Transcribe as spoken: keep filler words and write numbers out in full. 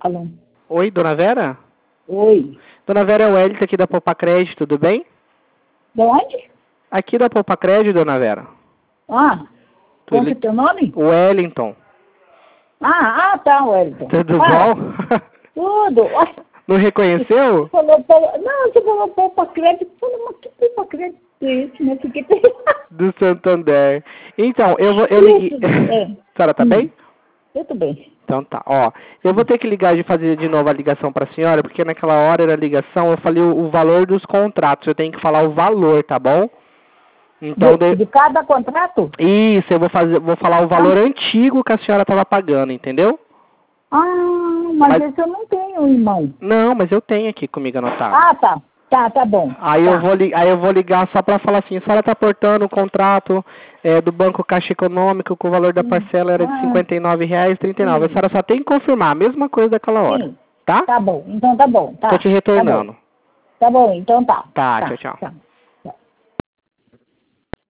Alô? Oi, dona Vera? Oi. Dona Vera, é o Wellington aqui da Poupa Crédito, tudo bem? De onde? Aqui da Poupa Crédito, dona Vera. Ah, Tu qual que é li- teu nome? Wellington. Ah, ah, tá, Wellington. Tudo Fala. bom? Tudo. Ué, Não reconheceu? você falou, pra- não, você falou poupa crédito. Eu falei, mas que poupa crédito é esse, né? Fiquei pensando. Do Santander. Então, eu vou. Eu liguei. Isso, é. A senhora tá Hum, bem? eu tô bem. Então tá, ó. Eu vou ter que ligar de fazer de novo a ligação pra senhora, porque naquela hora da ligação eu falei o, o valor dos contratos. Eu tenho que falar o valor, tá bom? Então, De, de... de cada contrato? isso, eu vou fazer, vou falar o valor Ah, antigo que a senhora tava pagando, entendeu? ah, mas, Mas esse eu não tenho, irmão. não, mas eu tenho aqui comigo anotado. Ah, tá. Tá, tá bom. Aí eu Tá. vou, li- aí eu vou ligar só para falar assim, a senhora está portando o contrato é, do Banco Caixa Econômico que o valor da Hum, parcela era de ah, cinquenta e nove reais e trinta e nove. A sim, senhora só tem que confirmar, a mesma coisa daquela hora, sim. tá? Tá bom. Então tá bom. Tô Tá. te Tá bom. retornando. Tá bom, então tá. Tá, Tá, tchau, tchau. tá.